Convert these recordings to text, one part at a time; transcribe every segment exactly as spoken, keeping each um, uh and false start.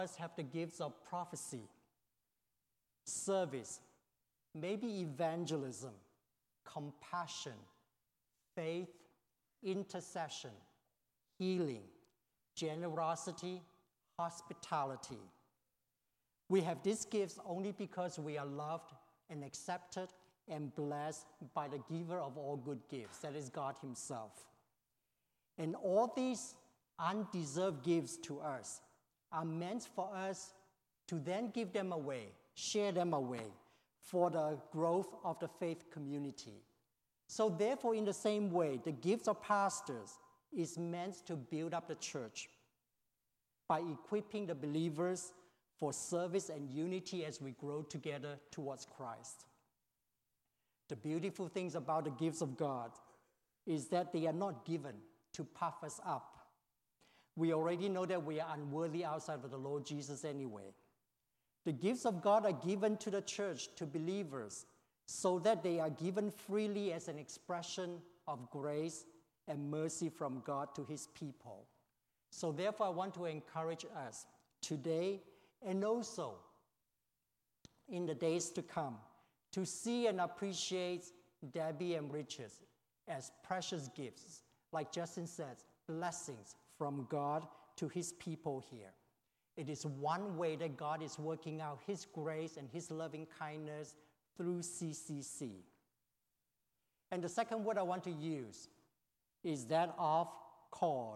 us have the gifts of prophecy, service, maybe evangelism, compassion, faith, intercession, healing, generosity, hospitality. We have these gifts only because we are loved and accepted and blessed by the giver of all good gifts, that is God Himself. And all these undeserved gifts to us are meant for us to then give them away, share them away for the growth of the faith community. So therefore, in the same way, the gifts of pastors is meant to build up the church by equipping the believers for service and unity as we grow together towards Christ. The beautiful things about the gifts of God is that they are not given to puff us up. We already know that we are unworthy outside of the Lord Jesus anyway. The gifts of God are given to the church, to believers, so that they are given freely as an expression of grace and mercy from God to His people. So therefore, I want to encourage us today and also in the days to come to see and appreciate Debbie and Richard as precious gifts, like Justin said, blessings from God to His people here. It is one way that God is working out His grace and His loving kindness through C C C. And the second word I want to use is that of called.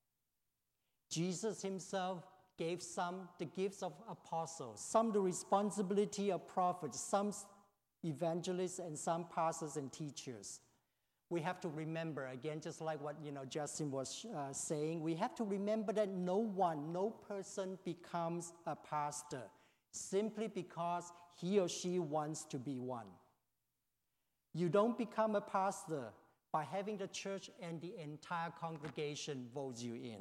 Jesus Himself gave some the gifts of apostles, some the responsibility of prophets, some evangelists, and some pastors and teachers. We have to remember, again, just like what you know Justin was uh, saying, we have to remember that no one, no person becomes a pastor simply because he or she wants to be one. You don't become a pastor by having the church and the entire congregation vote you in.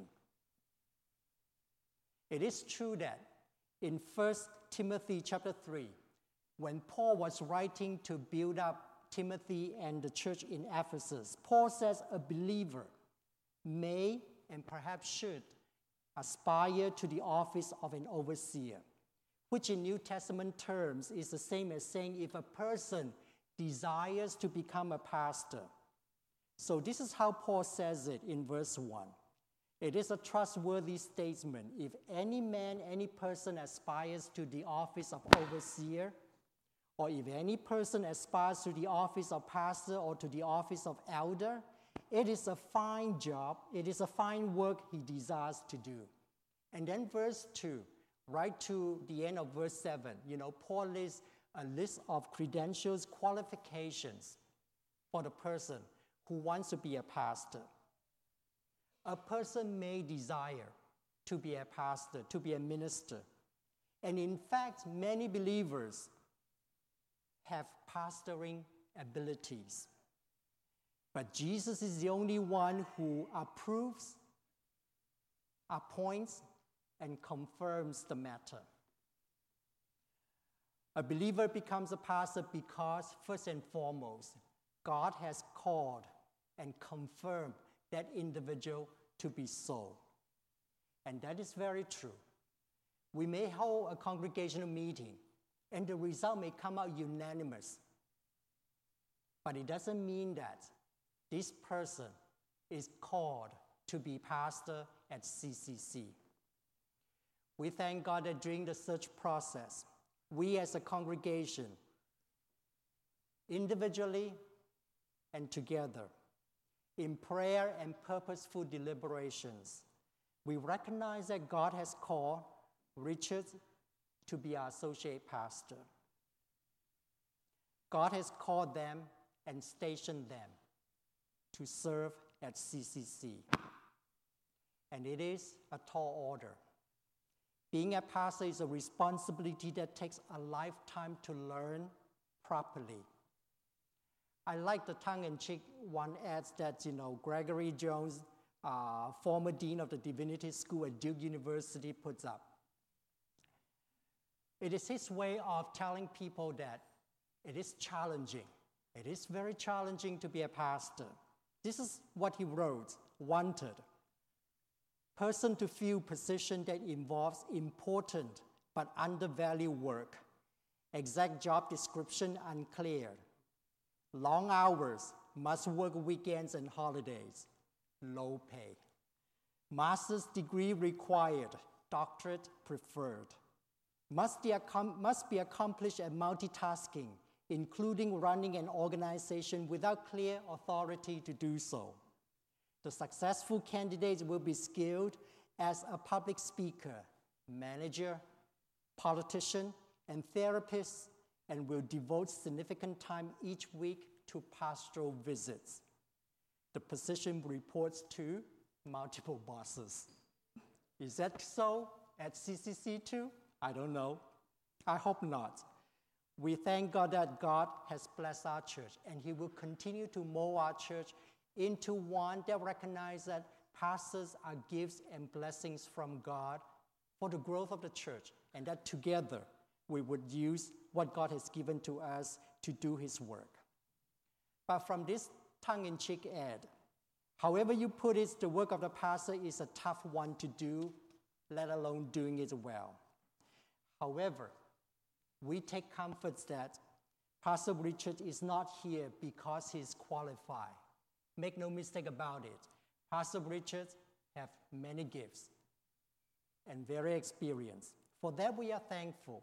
It is true that in First Timothy chapter three, when Paul was writing to build up Timothy and the church in Ephesus, Paul says a believer may and perhaps should aspire to the office of an overseer, which in New Testament terms is the same as saying if a person desires to become a pastor. So this is how Paul says it in verse one. It is a trustworthy statement. If any man, any person aspires to the office of overseer, or if any person aspires to the office of pastor or to the office of elder, it is a fine job, it is a fine work he desires to do. And then verse two, right to the end of verse seven, you know, Paul lists a list of credentials, qualifications for the person who wants to be a pastor. A person may desire to be a pastor, to be a minister. And in fact, many believers have pastoring abilities. But Jesus is the only one who approves, appoints, and confirms the matter. A believer becomes a pastor because, first and foremost, God has called and confirmed that individual to be so. And that is very true. We may hold a congregational meeting, and the result may come out unanimous. But it doesn't mean that this person is called to be pastor at C C C. We thank God that during the search process, we as a congregation, individually and together, in prayer and purposeful deliberations, we recognize that God has called Richard to be our associate pastor. God has called them and stationed them to serve at C C C. And it is a tall order. Being a pastor is a responsibility that takes a lifetime to learn properly. I like the tongue-in-cheek one adds that, you know, Gregory Jones, uh, former dean of the Divinity School at Duke University, puts up. It is his way of telling people that it is challenging. It is very challenging to be a pastor. This is what he wrote, wanted. person to fill position that involves important but undervalued work, exact job description unclear, long hours, must work weekends and holidays, low pay. Master's degree required, doctorate preferred. Must be, accom- must be accomplished at multitasking, including running an organization without clear authority to do so. The successful candidates will be skilled as a public speaker, manager, politician, and therapist, and will devote significant time each week to pastoral visits. The position reports to multiple bosses. Is that so at C C C too? I don't know. I hope not. We thank God that God has blessed our church, and He will continue to mold our church into one that recognizes that pastors are gifts and blessings from God for the growth of the church, and that together we would use what God has given to us to do His work. But from this tongue-in-cheek ad, however you put it, the work of the pastor is a tough one to do, let alone doing it well. However, we take comfort that Pastor Richard is not here because he's qualified. Make no mistake about it. Pastor Richard has many gifts and very experienced. For that we are thankful.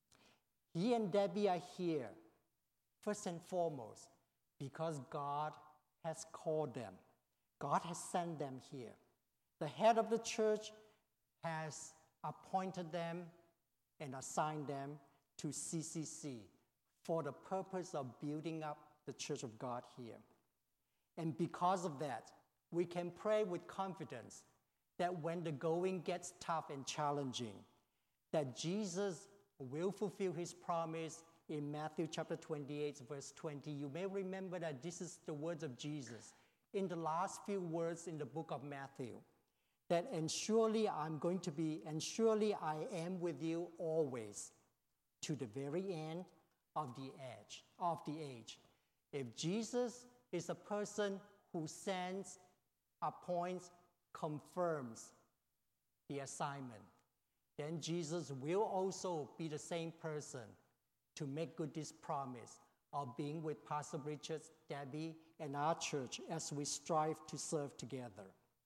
He and Debbie are here, first and foremost, because God has called them. God has sent them here. The head of the church has appointed them and assigned them to C C C for the purpose of building up the church of God here. And because of that, we can pray with confidence that when the going gets tough and challenging, that Jesus will fulfill His promise in Matthew chapter twenty-eight, verse twenty. You may remember that this is the words of Jesus in the last few words in the book of Matthew, that and surely I'm going to be, and surely I am with you always to the very end of the age, of the age. If Jesus is a person who sends, appoints, confirms the assignment, then Jesus will also be the same person to make good this promise of being with Pastor Richard, Debbie, and our church as we strive to serve together.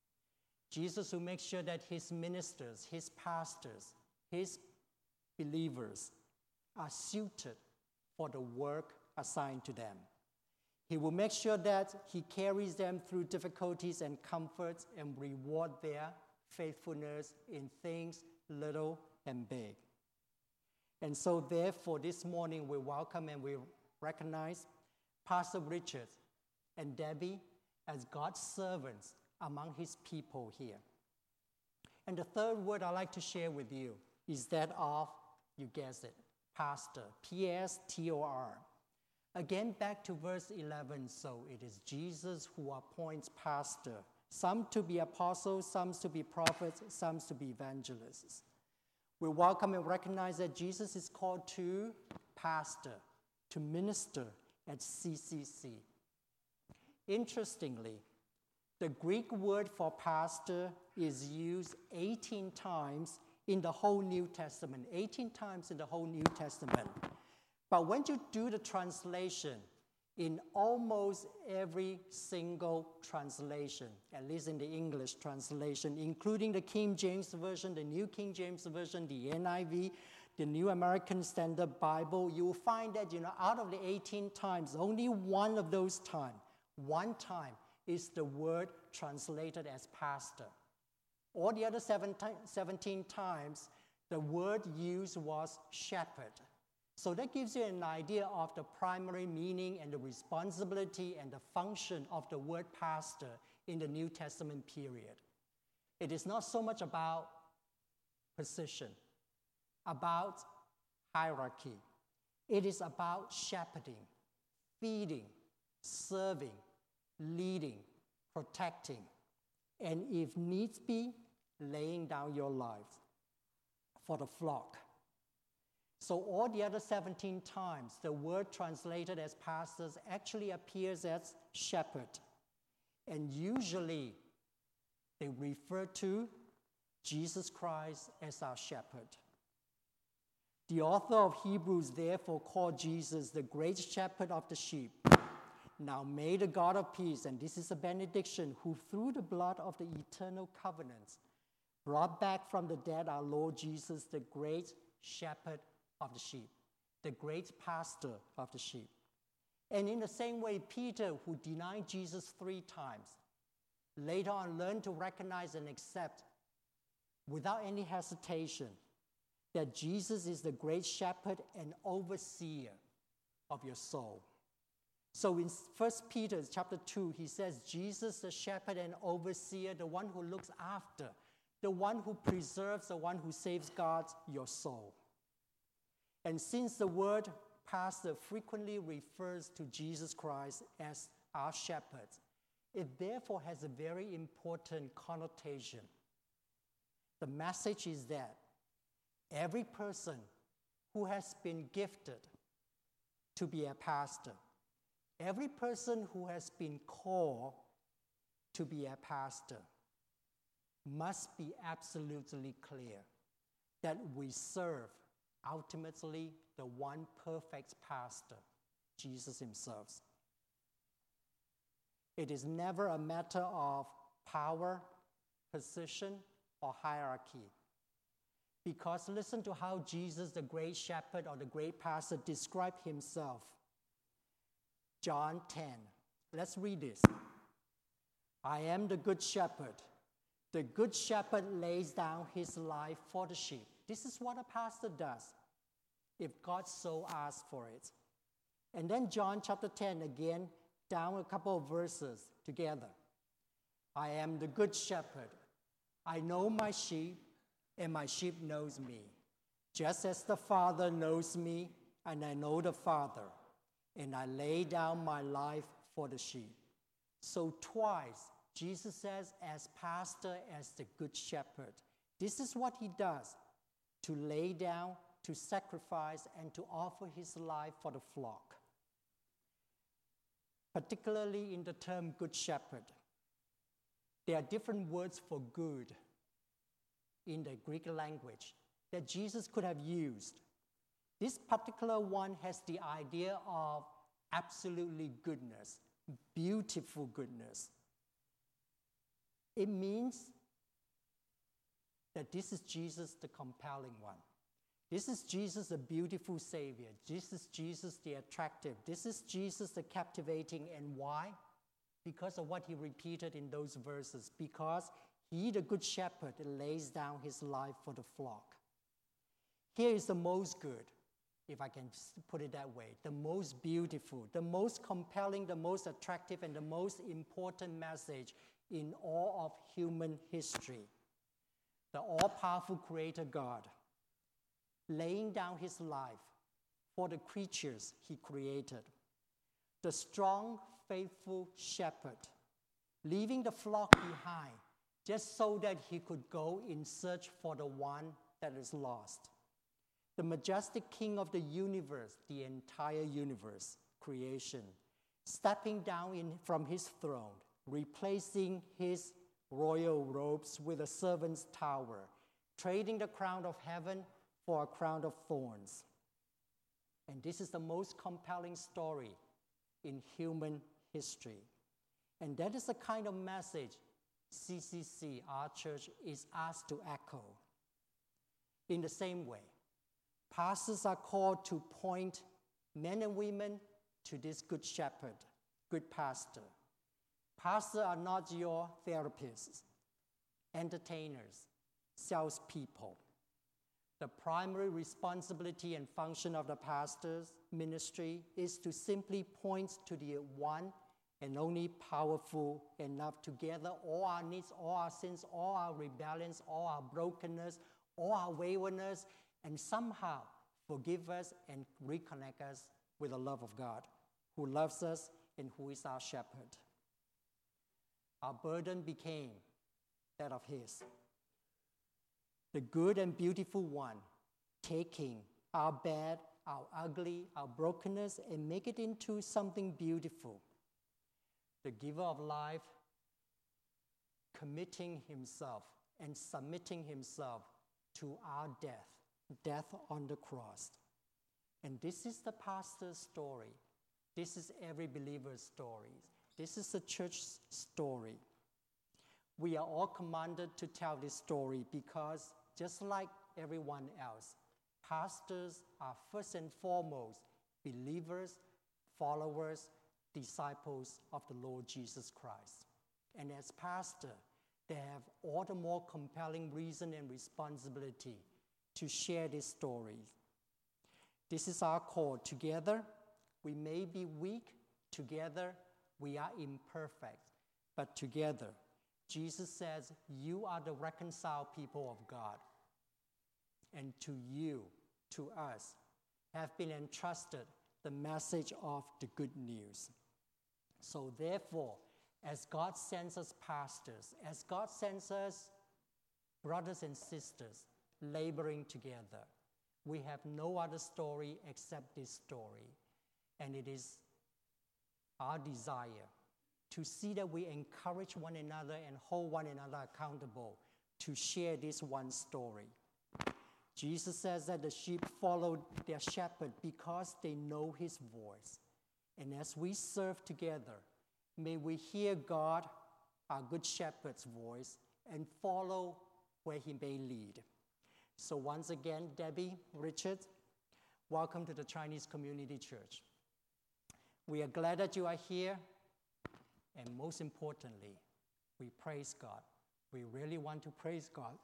Jesus will make sure that His ministers, His pastors, His believers are suited for the work assigned to them. He will make sure that He carries them through difficulties and comforts and reward their faithfulness in things little and big. And so therefore this morning we welcome and we recognize Pastor Richard and Debbie as God's servants among His people here. And the third word I'd like to share with you is that of, you guessed it, pastor, P S T O R. Again, back to verse eleven, so it is Jesus who appoints pastor, some to be apostles, some to be prophets, some to be evangelists. We welcome and recognize that Jesus is called to pastor, to minister at C C C. Interestingly, the Greek word for pastor is used eighteen times in the whole New Testament, eighteen times in the whole New Testament. But when you do the translation, in almost every single translation, at least in the English translation, including the King James Version, the New King James Version, the N I V, the New American Standard Bible, you will find that, you know, out of the eighteen times, only one of those times, one time is the word translated as pastor. All the other seventeen times, the word used was shepherd. So that gives you an idea of the primary meaning and the responsibility and the function of the word pastor in the New Testament period. It is not so much about position, about hierarchy. It is about shepherding, feeding, serving, leading, protecting, and if needs be, laying down your lives for the flock. So all the other seventeen times, the word translated as pastors actually appears as shepherd. And usually they refer to Jesus Christ as our shepherd. The author of Hebrews therefore called Jesus the great shepherd of the sheep. Now may the God of peace, and this is a benediction, who through the blood of the eternal covenants brought back from the dead our Lord Jesus, the great shepherd of the sheep, the great pastor of the sheep. And in the same way, Peter, who denied Jesus three times, later on learned to recognize and accept without any hesitation that Jesus is the great shepherd and overseer of your soul. So in First Peter chapter two, he says, Jesus, the shepherd and overseer, the one who looks after, the one who preserves, the one who safeguards your soul. And since the word pastor frequently refers to Jesus Christ as our shepherd, it therefore has a very important connotation. The message is that every person who has been gifted to be a pastor, every person who has been called to be a pastor must be absolutely clear that we serve ultimately the one perfect pastor, Jesus himself. It is never a matter of power, position, or hierarchy. Because listen to how Jesus, the great shepherd or the great pastor, described himself. John ten. Let's read this. I am the good shepherd. The good shepherd lays down his life for the sheep. This is what a pastor does, if God so asks for it. And then John chapter ten again, down a couple of verses together. I am the good shepherd. I know my sheep, and my sheep knows me. Just as the Father knows me, and I know the Father, and I lay down my life for the sheep. So twice, Jesus says, as pastor, as the good shepherd, this is what he does, to lay down, to sacrifice, and to offer his life for the flock. Particularly in the term good shepherd, there are different words for good in the Greek language that Jesus could have used. This particular one has the idea of absolutely goodness, beautiful goodness. It means that this is Jesus, the compelling one. This is Jesus, the beautiful Savior. This is Jesus, the attractive. This is Jesus, the captivating. And why? Because of what he repeated in those verses. Because he, the good shepherd, lays down his life for the flock. Here is the most good, if I can put it that way, the most beautiful, the most compelling, the most attractive, and the most important message in all of human history. The all-powerful Creator God laying down his life for the creatures he created. The strong, faithful shepherd leaving the flock behind just so that he could go in search for the one that is lost. The majestic King of the universe, the entire universe, creation, stepping down in, from his throne, replacing his royal robes with a servant's tower, trading the crown of heaven for a crown of thorns. And this is the most compelling story in human history. And that is the kind of message C C C, our church, is asked to echo. In the same way, pastors are called to point men and women to this good shepherd, good pastor. Pastors are not your therapists, entertainers, salespeople. The primary responsibility and function of the pastor's ministry is to simply point to the one and only powerful enough to gather all our needs, all our sins, all our rebellions, all our brokenness, all our waywardness, and somehow forgive us and reconnect us with the love of God, who loves us and who is our shepherd. Our burden became that of his. The good and beautiful one, taking our bad, our ugly, our brokenness, and make it into something beautiful. The giver of life, committing himself and submitting himself to our death, death on the cross. And this is the pastor's story. This is every believer's story. This is the church's story. We are all commanded to tell this story because just like everyone else, pastors are first and foremost believers, followers, disciples of the Lord Jesus Christ. And as pastor, they have all the more compelling reason and responsibility to share this story. This is our call. Together, we may be weak. Together, we are imperfect. But together, Jesus says, you are the reconciled people of God. And to you, to us, have been entrusted the message of the good news. So therefore, as God sends us pastors, as God sends us brothers and sisters laboring together, we have no other story except this story. And it is our desire to see that we encourage one another and hold one another accountable to share this one story. Jesus says that the sheep follow their shepherd because they know his voice. And as we serve together, may we hear God, our good shepherd's voice, and follow where he may lead. So once again, Debbie, Richard, welcome to the Chinese Community Church. We are glad that you are here, and most importantly, we praise God. We really want to praise God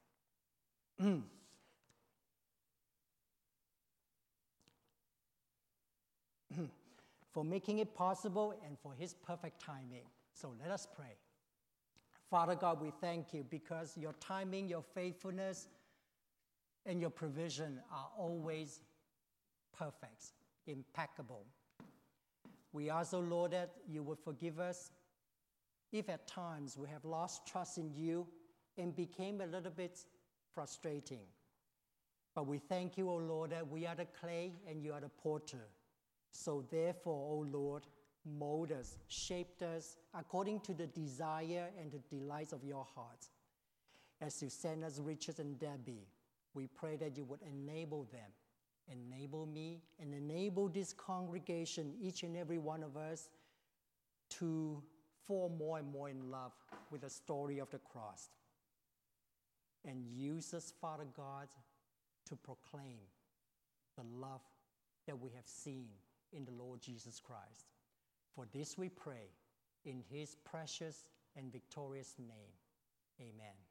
for making it possible and for his perfect timing. So let us pray. Father God, we thank you because your timing, your faithfulness, and your provision are always perfect, impeccable. We ask, O Lord, that you would forgive us if at times we have lost trust in you and became a little bit frustrating. But we thank you, O Lord, that we are the clay and you are the potter. So therefore, O Lord, mold us, shape us according to the desire and the delights of your heart. As you send us Richard and Debbie, we pray that you would enable them, enable me, and enable this congregation, each and every one of us, to fall more and more in love with the story of the cross. And use us, Father God, to proclaim the love that we have seen in the Lord Jesus Christ. For this we pray in his precious and victorious name. Amen.